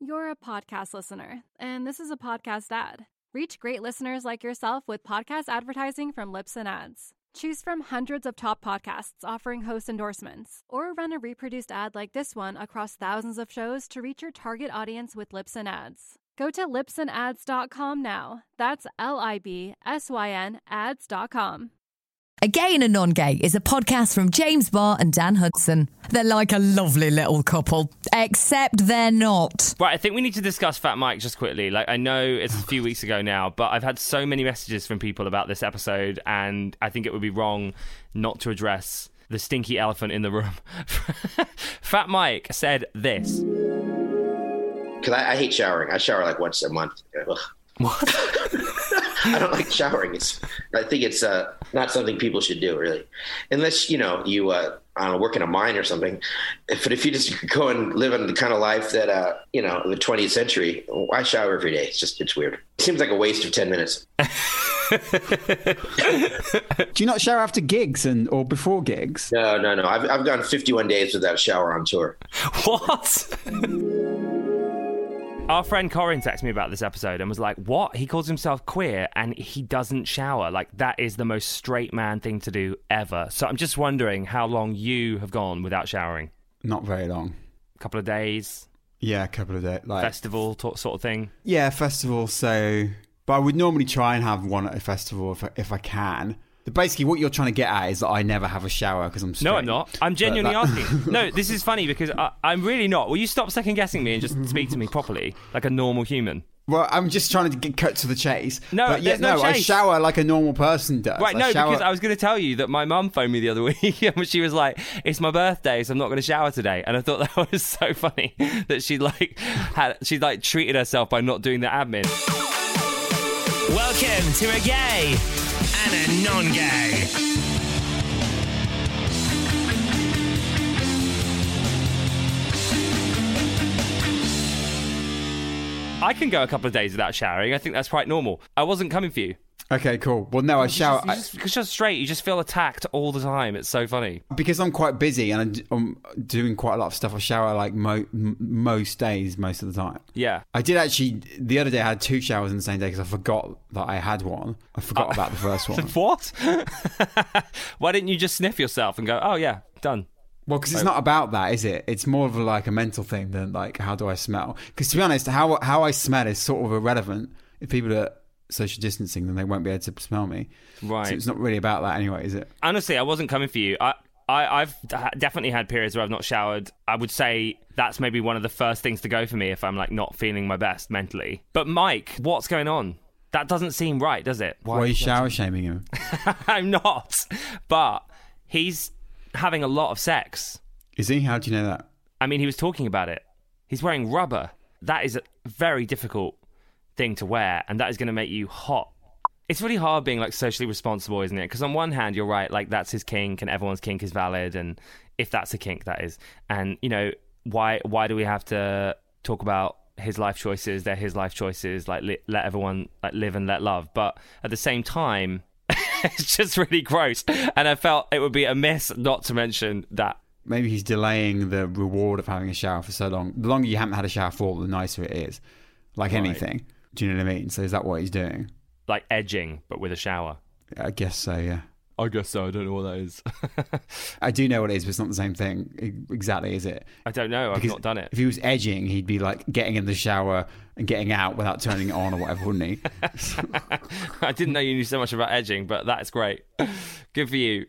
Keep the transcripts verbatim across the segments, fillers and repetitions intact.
You're a podcast listener, and this is a podcast ad. Reach great listeners like yourself with podcast advertising from Libsyn Ads. Choose from hundreds of top podcasts offering host endorsements, or run a reproduced ad like this one across thousands of shows to reach your target audience with Libsyn Ads. Go to libsyn ads dot com now. That's L I B S Y N ads dot com. A Gay and a Non-Gay is a podcast from James Barr and Dan Hudson. They're like a lovely little couple, except they're not. Right, I think we need to discuss Fat Mike just quickly. Like, I know it's a few weeks ago now, but I've had so many messages from people about this episode, and I think it would be wrong not to address the stinky elephant in the room. Fat Mike said this. Because I, I hate showering. I shower like once a month. Ugh. What? I don't like showering. It's, I think it's uh, not something people should do, really. Unless, you know, you uh, I don't know, work in a mine or something. If, but if you just go and live in the kind of life that, uh, you know, the twentieth century, I shower every day. It's just, it's weird. It seems like a waste of ten minutes. Do you not shower after gigs and or before gigs? No, no, no. I've, I've gone fifty-one days without a shower on tour. What? Our friend Corin texted me about this episode and was like, what? He calls himself queer and he doesn't shower. Like, that is the most straight man thing to do ever. So I'm just wondering how long you have gone without showering. Not very long. A couple of days? Yeah, a couple of days. Like festival t- sort of thing? Yeah, festival. So, but I would normally try and have one at a festival if I, if I can. But basically, what you're trying to get at is that I never have a shower because I'm straight. No, I'm not. I'm genuinely that... asking. No, this is funny because I, I'm really not. Will you stop second guessing me and just speak to me properly, like a normal human? Well, I'm just trying to get cut to the chase. No, but yeah, there's no, no chase. I shower like a normal person does. Right, I no, shower... because I was going to tell you that my mum phoned me the other week and she was like, it's my birthday, so I'm not going to shower today. And I thought that was so funny that she like had she like treated herself by not doing the admin. Welcome to a gay and a non-gay. I can go a couple of days without showering. I think that's quite normal. I wasn't coming for you. Okay, cool. Well, no, I shower... Because you're, you're just straight, you just feel attacked all the time. It's so funny. Because I'm quite busy and I'm doing quite a lot of stuff. I shower like mo- m- most days, most of the time. Yeah. I did actually... The other day I had two showers in the same day because I forgot that I had one. I forgot uh, about the first one. What? Why didn't you just sniff yourself and go, oh yeah, done? Well, because it's not about that, is it? It's more of a, like a mental thing than like, how do I smell? Because to be honest, how how I smell is sort of irrelevant. If people are social distancing, then they won't be able to smell me. Right. So it's not really about that anyway, is it? Honestly, I wasn't coming for you. I, I, I've definitely had periods where I've not showered. I would say that's maybe one of the first things to go for me if I'm like not feeling my best mentally. But Mike, what's going on? That doesn't seem right, does it? Why, Why are you shower shaming him? I'm not. But he's having a lot of sex. Is he? How do you know that? I mean, he was talking about it. He's wearing rubber. That is a very difficult thing to wear, and that is going to make you hot. It's really hard being like socially responsible, isn't it? Because on one hand, you're right, like that's his kink, and everyone's kink is valid, and if that's a kink, that is. And you know, why why do we have to talk about his life choices? They're his life choices. Like li- let everyone like live and let love. But at the same time, it's just really gross, and I felt it would be amiss not to mention that. Maybe he's delaying the reward of having a shower for so long. The longer you haven't had a shower for, the nicer it is. Like right. anything. Do you know what I mean? So is that what he's doing? Like edging, but with a shower? I guess so, yeah. I guess so. I don't know what that is. I do know what it is, but it's not the same thing. Exactly, is it? I don't know. I've because not done it. If he was edging, he'd be like getting in the shower and getting out without turning it on or whatever, wouldn't he? I didn't know you knew so much about edging, but that's great. Good for you.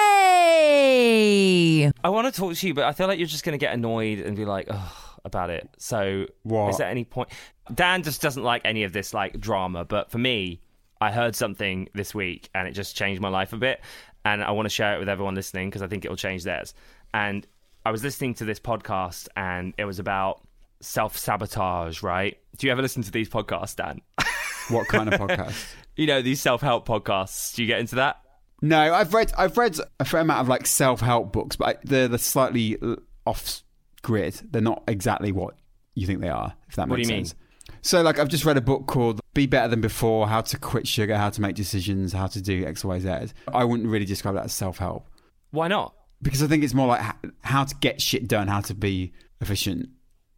Way! I want to talk to you, but I feel like you're just going to get annoyed and be like, ugh, about it. So what? Is there any point? Dan just doesn't like any of this like drama, but for me, I heard something this week and it just changed my life a bit, and I want to share it with everyone listening because I think it will change theirs. And I was listening to this podcast and it was about self-sabotage, right? Do you ever listen to these podcasts, Dan? What kind of podcast? You know, these self-help podcasts. Do you get into that? No, I've read I've read a fair amount of like self-help books, but I, they're, they're slightly off grid. They're not exactly what you think they are, if that what makes do you sense. Mean? So like I've just read a book called Be Better Than Before, How to Quit Sugar, How to Make Decisions, How to Do X, Y, Z. I wouldn't really describe that as self-help. Why not? Because I think it's more like how to get shit done, how to be efficient.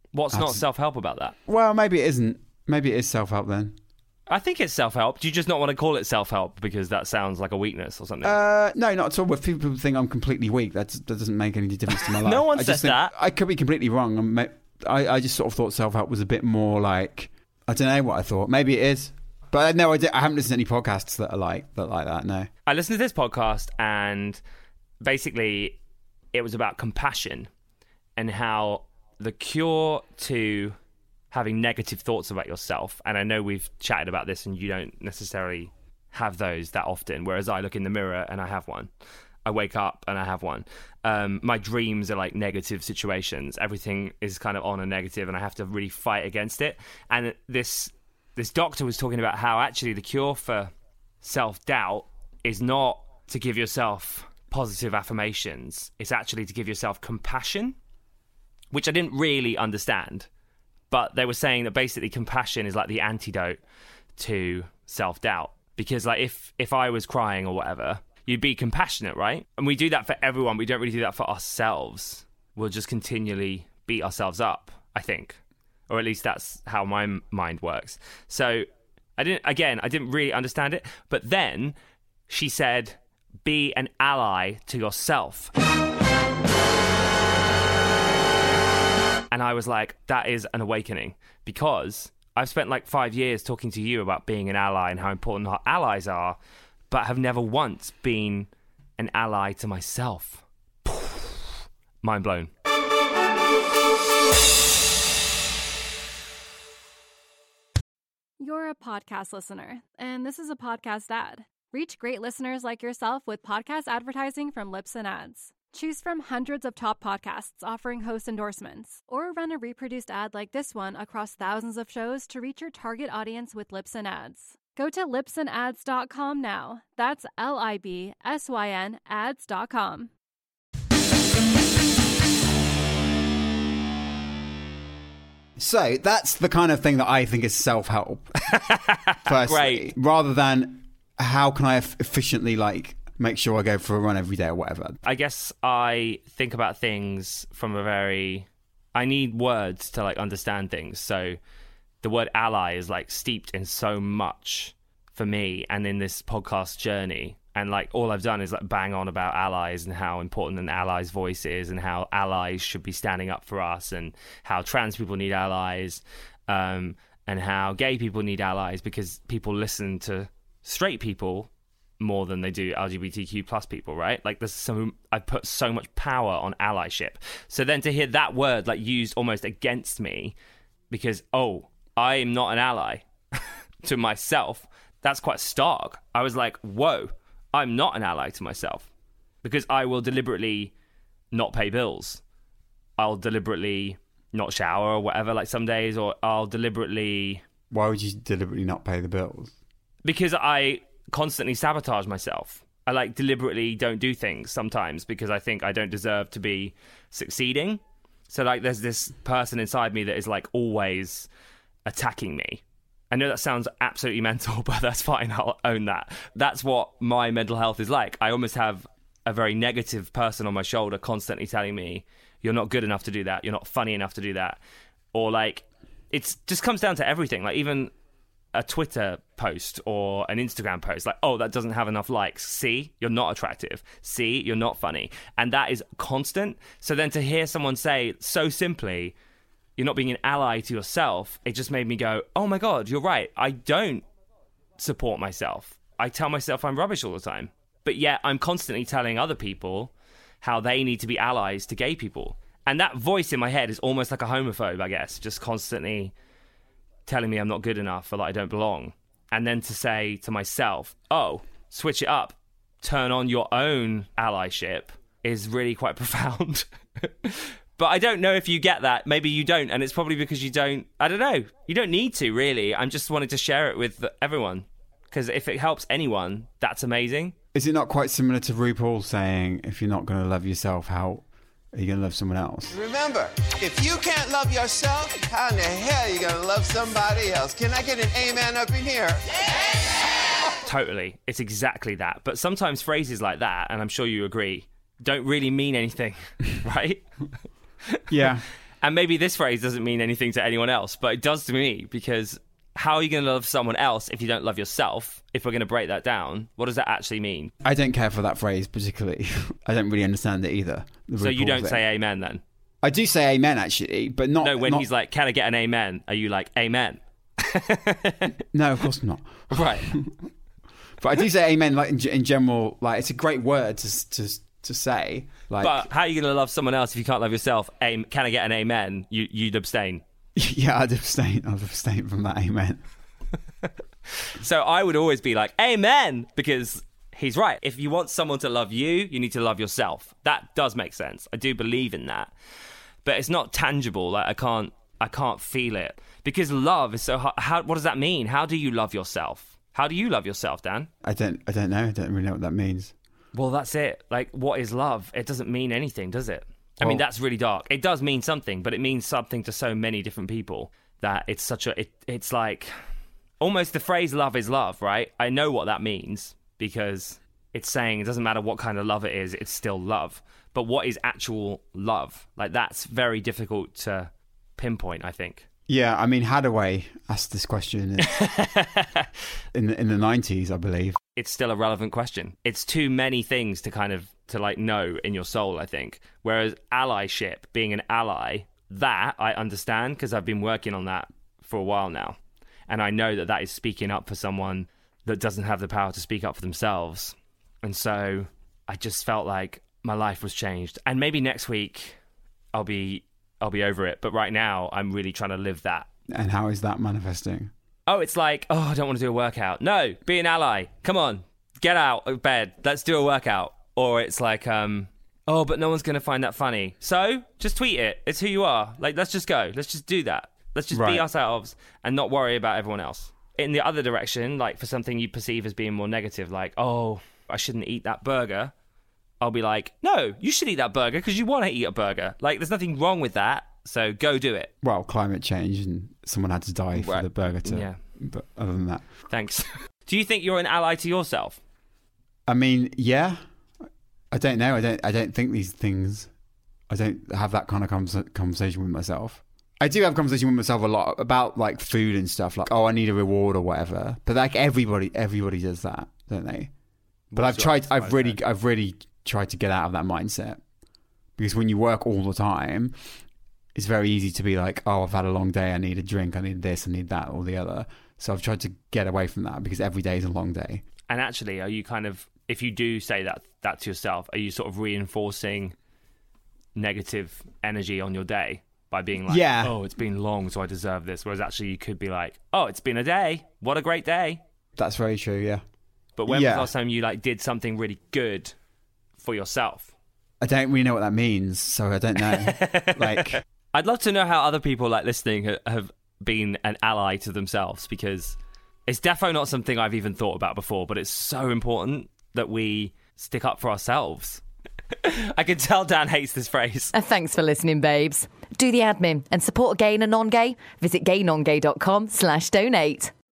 What's That's- not self-help about that? Well, maybe it isn't. Maybe it is self-help then. I think it's self-help. Do you just not want to call it self-help because that sounds like a weakness or something? Uh, no, not at all. If people think I'm completely weak, that that doesn't make any difference to my life. No one I said just think- that. I could be completely wrong. I'm ma- I, I just sort of thought self-help was a bit more like, I don't know what I thought. Maybe it is. But no, I, did, I haven't listened to any podcasts that are like that. Like that. No. I listened to this podcast and basically it was about compassion and how the cure to having negative thoughts about yourself, and I know we've chatted about this and you don't necessarily have those that often, whereas I look in the mirror and I have one. I wake up and I have one. Um, my dreams are like negative situations. Everything is kind of on a negative and I have to really fight against it. And this this doctor was talking about how actually the cure for self-doubt is not to give yourself positive affirmations. It's actually to give yourself compassion, which I didn't really understand. But they were saying that basically compassion is like the antidote to self-doubt. Because like if, if I was crying or whatever, you'd be compassionate, right? And we do that for everyone. We don't really do that for ourselves. We'll just continually beat ourselves up, I think. Or at least that's how my m- mind works. So I didn't, again, I didn't really understand it. But then she said, be an ally to yourself. And I was like, that is an awakening, because I've spent like five years talking to you about being an ally and how important our allies are, but have never once been an ally to myself. Mind blown. You're a podcast listener, and this is a podcast ad. Reach great listeners like yourself with podcast advertising from Libsyn Ads. Choose from hundreds of top podcasts offering host endorsements, or run a reproduced ad like this one across thousands of shows to reach your target audience with Libsyn Ads. Go to libsyn ads dot com now. That's L I B S Y N ads dot com. So that's the kind of thing that I think is self-help. Firstly, Great. rather than how can I efficiently like make sure I go for a run every day or whatever. I guess I think about things from a very... I need words to like understand things. So the word ally is like steeped in so much for me and in this podcast journey. And like all I've done is like bang on about allies and how important an ally's voice is and how allies should be standing up for us and how trans people need allies um, and how gay people need allies because people listen to straight people more than they do L G B T Q plus people, right? Like there's some, I put so much power on allyship. So then to hear that word like used almost against me because, oh, I am not an ally to myself, that's quite stark. I was like, whoa, I'm not an ally to myself because I will deliberately not pay bills. I'll deliberately not shower or whatever, like some days, or I'll deliberately... Why would you deliberately not pay the bills? Because I constantly sabotage myself. I like deliberately don't do things sometimes because I think I don't deserve to be succeeding. So like there's this person inside me that is like always attacking me. I know that sounds absolutely mental, but that's fine. I'll own that. That's what my mental health is like. I almost have a very negative person on my shoulder constantly telling me, you're not good enough to do that. You're not funny enough to do that. Or like, it just comes down to everything. Like even a Twitter post or an Instagram post, like, oh, that doesn't have enough likes. See, you're not attractive. See, you're not funny. And that is constant. So then to hear someone say so simply, you're not being an ally to yourself, it just made me go, oh my God, you're right. I don't support myself. I tell myself I'm rubbish all the time. But yet I'm constantly telling other people how they need to be allies to gay people. And that voice in my head is almost like a homophobe, I guess, just constantly telling me I'm not good enough or that I don't belong. And then to say to myself, oh, switch it up, turn on your own allyship is really quite profound. But I don't know if you get that. Maybe you don't. And it's probably because you don't, I don't know. You don't need to, really. I'm just wanted to share it with everyone. Because if it helps anyone, that's amazing. Is it not quite similar to RuPaul saying, if you're not going to love yourself, how are you going to love someone else? Remember, if you can't love yourself, how in the hell are you going to love somebody else? Can I get an amen up in here? Totally. It's exactly that. But sometimes phrases like that, and I'm sure you agree, don't really mean anything, right? Yeah. And maybe this phrase doesn't mean anything to anyone else, but it does to me, because how are you going to love someone else if you don't love yourself? If we're going to break that down, what does that actually mean? I don't care for that phrase particularly. I don't really understand it either. So you don't thing. say amen then? I do say amen, actually, but not... No, when not... he's like, can I get an amen? Are you like, amen? No, of course not. Right. But I do say amen, like in, in general, like it's a great word to to to say. Like, but how are you going to love someone else if you can't love yourself? Am- can I get an amen? You, you'd abstain. Yeah, I'd abstain. I'd abstain from that amen. So I would always be like, amen, because he's right. If you want someone to love you, you need to love yourself. That does make sense. I do believe in that. But it's not tangible. Like I can't, I can't feel it. Because love is so hard. How, what does that mean? How do you love yourself? How do you love yourself, Dan? I don't I don't know. I don't really know what that means. Well, that's it. Like, what is love? It doesn't mean anything, does it? I well, mean, that's really dark. It does mean something, but it means something to so many different people that it's such a... It, it's like... Almost the phrase love is love, right? I know what that means because it's saying it doesn't matter what kind of love it is, it's still love. But what is actual love? Like, that's very difficult to pinpoint, I think. Yeah, I mean, Hadaway asked this question in, in, the, in the nineties, I believe. It's still a relevant question. It's too many things to kind of, to like know in your soul, I think. Whereas allyship, being an ally, that I understand because I've been working on that for a while now. And I know that that is speaking up for someone that doesn't have the power to speak up for themselves. And so I just felt like my life was changed. And maybe next week I'll be... I'll be over it. But right now, I'm really trying to live that. And how is that manifesting? Oh, it's like, oh, I don't want to do a workout. No, be an ally. Come on, get out of bed. Let's do a workout. Or it's like, um, oh, but no one's going to find that funny. So just tweet it. It's who you are. Like, let's just go. Let's just do that. Let's just right. be ourselves and not worry about everyone else. In the other direction, like for something you perceive as being more negative, like, oh, I shouldn't eat that burger. I'll be like, no, you should eat that burger because you want to eat a burger. Like, there's nothing wrong with that, so go do it. Well, climate change and someone had to die for right. the burger to... Yeah. But other than that... Thanks. Do you think you're an ally to yourself? I mean, yeah. I don't know. I don't I don't think these things... I don't have that kind of conversation with myself. I do have a conversation with myself a lot about, like, food and stuff. Like, oh, I need a reward or whatever. But, like, everybody everybody does that, don't they? But What's I've tried... I've really... Then? I've really... tried to get out of that mindset, because when you work all the time, it's very easy to be like, oh, I've had a long day, I need a drink, I need this, I need that or the other. So I've tried to get away from that because every day is a long day. And actually, are you kind of, if you do say that that to yourself, are you sort of reinforcing negative energy on your day by being like, yeah. oh, it's been long, so I deserve this? Whereas actually you could be like, oh, it's been a day, what a great day. That's very true. Yeah. But when yeah. was the last time you like did something really good for yourself? I don't really know what that means, so I don't know. Like, I'd love to know how other people like listening have been an ally to themselves, because it's definitely not something I've even thought about before, but it's so important that we stick up for ourselves. I can tell Dan hates this phrase. Uh, thanks for listening, babes. Do the admin and support a gay and a non-gay. Visit gaynongay.com slash donate.